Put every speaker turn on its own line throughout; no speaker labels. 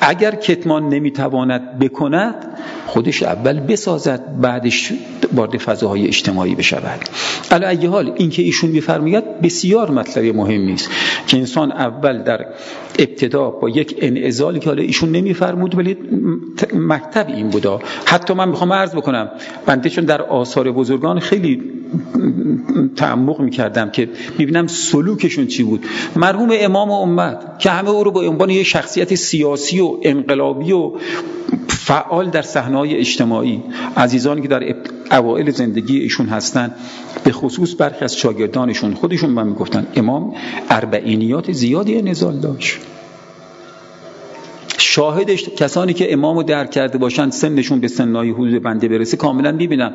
اگر کتمان نمیتواند بکند خودش اول بسازد، بعدش وارد فضاهای اجتماعی بشود. علی ای حال این که ایشون میفرماید بسیار مطلب مهمی است که انسان اول در ابتدا با یک انعزالی که حالا ایشون نمیفرمود ولی مکتب این بودا. حتی من میخوام عرض بکنم بنده چون در آثار بزرگان خیلی تعمق میکردم که ببینم سلوکشون چی بود. مرحوم امام امت که همه او رو با عنوان یک شخصیت سیاسی و انقلابی و فعال در صحنه‌های اجتماعی، عزیزانی که در اوائل زندگی ایشون هستن، به خصوص برخی از شاگردانشون خودشون من میگفتن امام اربعینیات زیادی انزال داشت. شاهدش کسانی که امامو درک کرده باشن سنشون به سنای حدود بنده برسه کاملا میبینم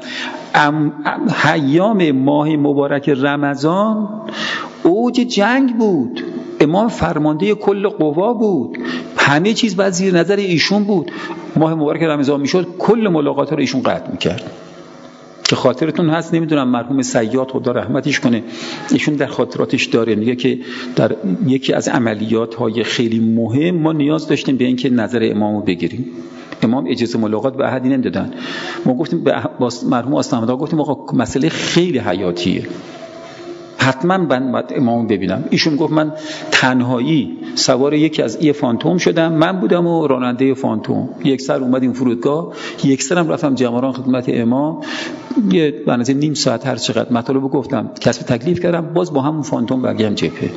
ایام ماه مبارک رمضان اوج جنگ بود، امام فرمانده کل قوا بود، همه چیز باید زیر نظر ایشون بود. ماه مبارک رمضان میشد کل ملاقات رو ایشون قطع میکرد. که خاطرتون هست نمیدونم مرحوم صیاد خدا رحمتش کنه ایشون در خاطراتش داره میگه که در یکی از عملیات های خیلی مهم ما نیاز داشتیم به اینکه نظر امامو بگیریم. امام اجازه ملاقات به احدی نمیدادن. ما گفتیم به مرحوم آستان‌مدار گفتیم آقا مسئله خیلی حیاتیه، حتما من باید امامو ببینم. ایشون گفت من تنهایی سوار یکی از ای فانتوم شدم، من بودم و راننده فانتوم، یک سر اومدیم فرودگاه، یک سرم رفتم جماران خدمت امام، یه بنظر نیم ساعت هر چقدر مطالب گفتم، کسب تکلیف کردم، باز با همون فانتوم برگردم جبهه.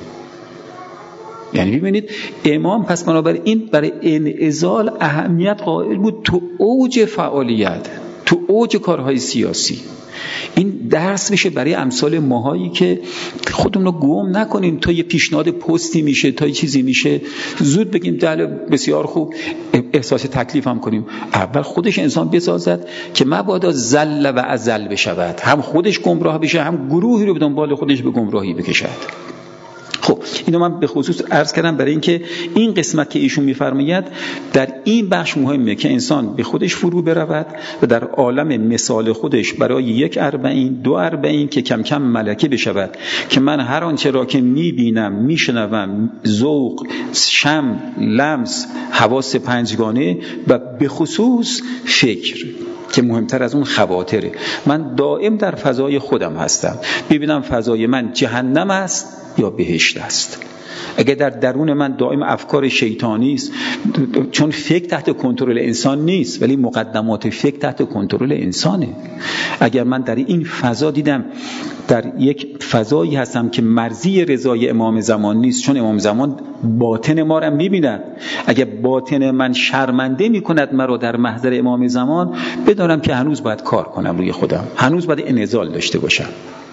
یعنی ببینید امام پس بنابراین برای انعزال اهمیت قائل بود تو اوج فعالیت، تو اوج کارهای سیاسی. این درس میشه برای امثال ماهایی که خودمون رو گم نکنیم تا یه پیشنهاد پستی میشه، تا یه چیزی میشه زود بگیم بله بسیار خوب، احساس تکلیف هم کنیم. اول خودش انسان بسازد که مبادا زل و ازل بشود، هم خودش گمراه بشه هم گروهی رو به دنبال خودش به گمراهی بکشد. خب اینو من به خصوص عرض کردم برای اینکه این قسمت که ایشون میفرماید در این بخش مهمه که انسان به خودش فرو برود و در عالم مثال خودش برای 1 40 2 40 که کم کم ملکه بشود که من هر آنچه را که میبینم میشنوم، ذوق، شم، لمس، حواس 5گانه و به خصوص فکر که مهمتر از اون خواطره، من دائم در فضای خودم هستم، ببینم فضای من جهنم است یا بهشت است. اگر در درون من دائم افکار شیطانی است، چون فکر تحت کنترل انسان نیست ولی مقدمات فکر تحت کنترل انسانه. اگر من در این فضا دیدم در یک فضایی هستم که مرضی رضای امام زمان نیست، چون امام زمان باطن ما را می‌بیند، اگر باطن من شرمنده می‌کند مرا در محضر امام زمان، بدانم که هنوز باید کار کنم روی خودم، هنوز باید انعزال داشته باشم.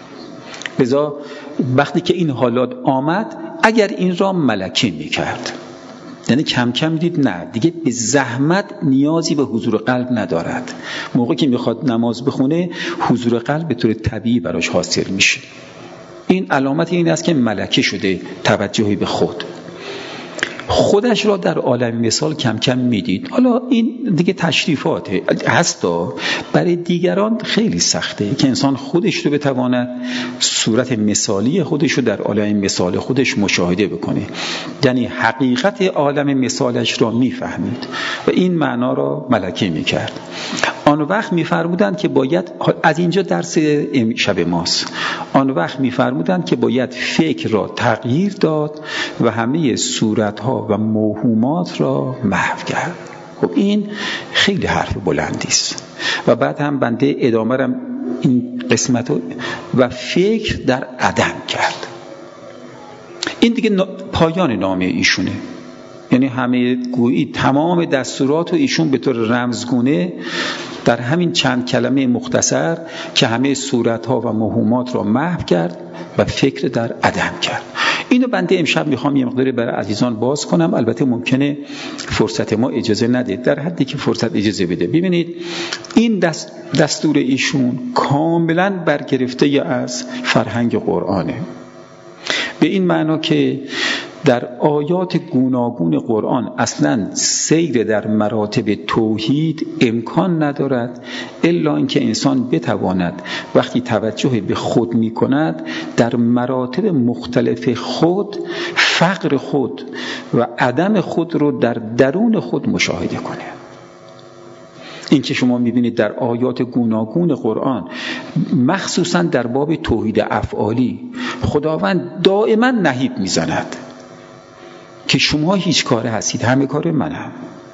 لذا وقتی که این حالات آمد اگر این را ملکه می‌کرد، یعنی کم کم دید نه دیگه به زحمت نیازی به حضور قلب ندارد، موقعی که میخواد نماز بخونه حضور قلب به طور طبیعی براش حاصل میشه. این علامت این است که ملکه شده، توجهی به خودش را در عالم مثال کم کم میدید. حالا این دیگه تشریفاته هستا، برای دیگران خیلی سخته که انسان خودش رو بتواند صورت مثالی خودش رو در عالم مثال خودش مشاهده بکنه، یعنی حقیقت عالم مثالش را میفهمید و این معنا را ملکه میکرد. آن وقت میفرمودند که باید، از اینجا درس شب ماست، آن وقت میفرمودند که باید فکر را تغییر داد و همه صورتها و موهومات را محو کرد. خب این خیلی حرف بلندی است و بعد هم بنده ادامه رم این قسمت و فکر در عدم کرد. این دیگه پایان نامه ایشونه، یعنی همه گویی تمام دستورات و ایشون به طور رمزگونه در همین چند کلمه مختصر که همه صورتها و موهومات را محو کرد و فکر در عدم کرد. اینو بنده امشب میخوام یه مقداری برای عزیزان باز کنم، البته ممکنه فرصت ما اجازه نده، در حدی که فرصت اجازه بده. ببینید این دستور ایشون کاملا برگرفته از فرهنگ قرآنه، به این معنا که در آیات گوناگون قرآن اصلا سیر در مراتب توحید امکان ندارد الا اینکه انسان بتواند وقتی توجه به خود می کند در مراتب مختلف خود فقر خود و عدم خود رو در درون خود مشاهده کنه. این که شما میبینید در آیات گوناگون قرآن مخصوصا در باب توحید افعالی خداوند دائما نهیب میزند که شما هیچ کاره هستید، همه کار منم.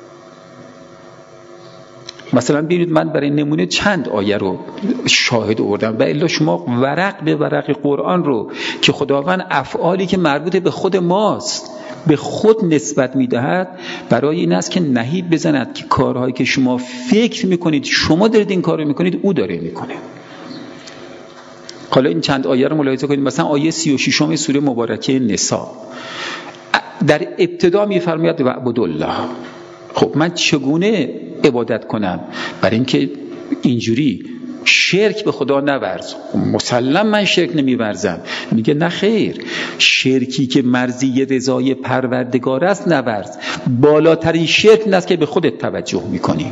مثلا ببینید من برای نمونه چند آیه رو شاهد آوردم و الا شما ورق به ورق قرآن رو که خداوند افعالی که مربوط به خود ماست به خود نسبت میدهد برای این است که نهیب بزند که کارهایی که شما فکر میکنید شما دارید این کار رو میکنید او داره میکنه. حالا این چند آیه رو ملاحظه کنید. مثلا آیه 36 سوره مبارکه نساء در ابتدا میفرماید وعبدوا الله. خب من چگونه عبادت کنم؟ برای اینکه اینجوری شرک به خدا نورز. مسلم من شرک نمیورزم. میگه نه خیر، شرکی که مرضی رضای پروردگار است نورز. بالاترین شرک این است که به خودت توجه میکنی.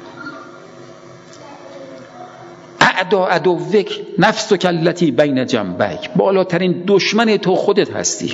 عدوک نفسک التی بین جنبیک، بالاترین دشمن تو خودت هستی.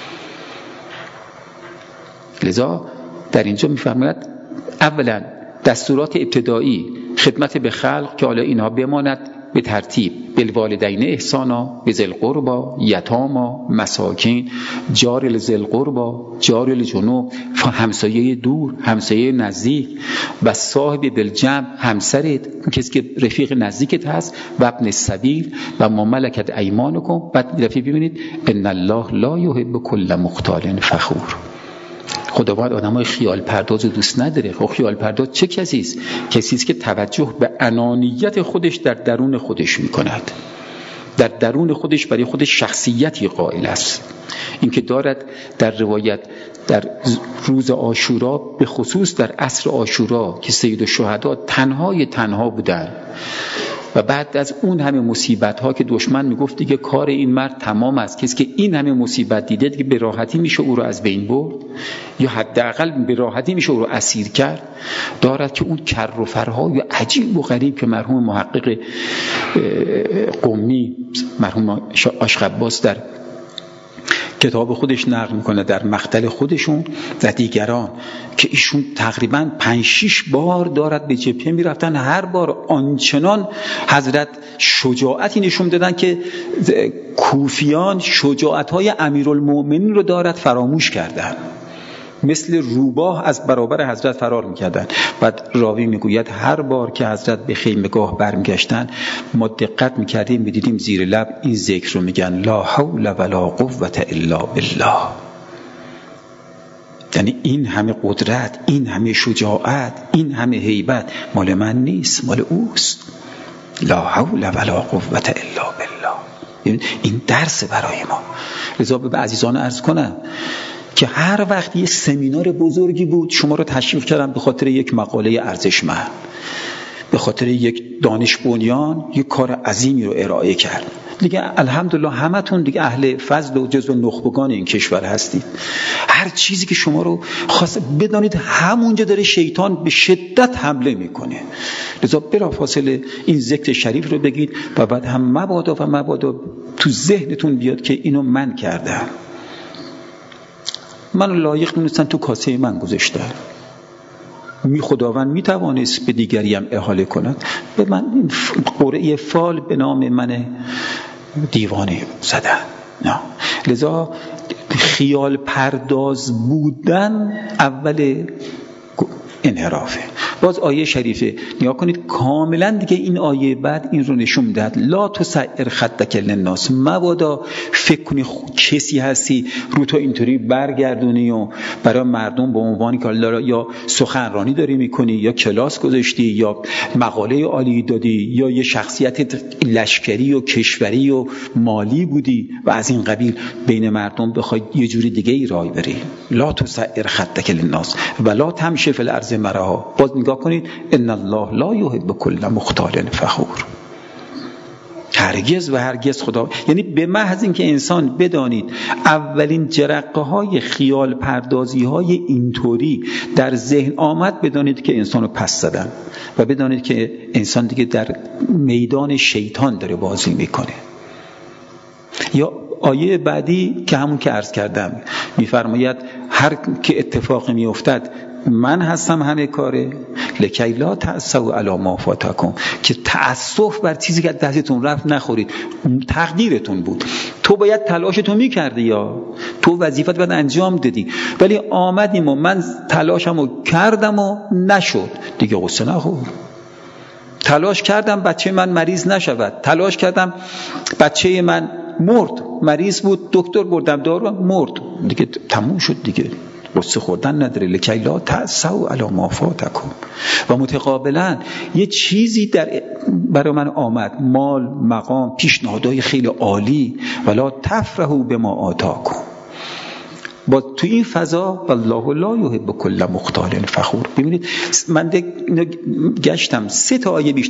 لذا در اینجا میفرماید اولا دستورات ابتدایی خدمت به خلق که حالا اینها بماند به ترتیب: بالوالدین احسانا، بذی القربی، یتاما، مساکین، جار لذی القربی، جار للجنوب، همسایه دور، همسایه نزدیک، و صاحب بالجنب، همسرت، کسی که رفیق نزدیکت هست، و ابن السبیل و ما ملکت ایمانکم. بعد رفیق ببینید ان الله لا یحب کل مختال فخور. خداوند آدمای خیال پرداز رو دوست نداره. خب خیال پرداز چه کسی است؟ کسی است که توجه به انانیت خودش در درون خودش میکند، در درون خودش برای خودش شخصیتی قائل است. این که دارد در روایت در روز عاشورا، به خصوص در عصر عاشورا که سید الشهدا تنها بودن و بعد از اون همه مصیبت ها که دشمن میگفت دیگه کار این مرد تمام است، کسی که این همه مصیبت دیده دیگه به راحتی میشه او رو از بین برد یا حداقل به راحتی میشه او رو اسیر کرد، دارد که اون کر و فرهای عجیب و غریب که مرحوم محقق قمی، مرحوم عاشق عباس در کتاب خودش نقل میکنه در مقتل خودشون و دیگران که ایشون تقریبا 5-6 بار دارد به جبهه میرفتن، هر بار آنچنان حضرت شجاعتی نشون دادن که کوفیان شجاعت‌های امیرالمؤمنین رو دارد فراموش کردن، مثل روباه از برابر حضرت فرار میکردن. بعد راوی میگوید هر بار که حضرت به خیمگاه برمیگشتن ما دقت میکردیم میدیدیم زیر لب این ذکر رو میگن: لا حول ولا قوة الا بالله. یعنی این همه قدرت، این همه شجاعت، این همه هیبت مال من نیست، مال اوست. لا حول ولا قوة الا بالله. این درس برای ما. لذا به عزیزان عرض کنم که هر وقت یه سمینار بزرگی بود شما رو تشویق کردم به خاطر یک مقاله ارزشمند، به خاطر یک دانش بنیان یک کار عظیمی رو ارائه کرد. دیگه الحمدلله همتون دیگه اهل فضل و جزو نخبگان این کشور هستید. هر چیزی که شما رو خواسته بدانید همونجا داره شیطان به شدت حمله میکنه. لذا بلافاصله این ذکر شریف رو بگید و بعد هم مبادا تو ذهنتون بیاد که اینو من کردم، من لایق می‌دونستن تو کاسه من گذاشتن. خداوند میتوانست به دیگری هم احاله کند، به من این قرعه فال به نام من دیوانه زدن. نه. لذا خیال پرداز بودن اول انحرافه. باز آیه شریفه نگاه کنید، کاملا دیگه این آیه بعد این رو نشون میدهد: لا تسعر خدک للناس. مبادا فکر کنی کسی هستی رو تو اینطوری برگردونی و برای مردم به عنوانی که یا سخنرانی داری میکنی یا کلاس گذاشتی یا مقاله عالی دادی یا یه شخصیت لشکری و کشوری و مالی بودی و از این قبیل بین مردم بخوای یه جوری دیگه ای راه بری. لا تسعر خدک للناس ولا تمشی فی الارض مرحا. باز نگاه کنید: ان الله لا یحب کل مختال فخور. هرگز و هرگز خدا، یعنی به محض اینکه انسان بدانید اولین جرقه های خیال پردازی های اینطوری در ذهن آمد، بدانید که انسان رو پس زدن و بدانید که انسان دیگه در میدان شیطان داره بازی میکنه. یا آیه بعدی که همون که عرض کردم میفرماید هر که اتفاقی میافتد من هستم همه کاره، لکی لا تأسوا علی ما فاتکم، که تأسف بر چیزی که دستتون رفت نخورید، تقدیرتون بود، تو باید تلاشتو میکردی یا تو وظیفت باید انجام دادی، ولی آمدیم و من تلاشمو کردم و نشد، دیگه غصه نخور. تلاش کردم بچه من مریض نشود، تلاش کردم بچه من مرد، مریض بود دکتر بردم دارو مرد، دیگه تموم شد، دیگه غصه خوردن نداره. لکی لا تأسوا علی ما فاتکم. و متقابلا یه چیزی برای من آمد، مال، مقام، پیشنهادهای خیلی عالی، ولا تفرحوا بما آتاکم. با تو این فضا والله لا یحب کل مختال فخور. ببینید من گشتم 3 آیه بیشتر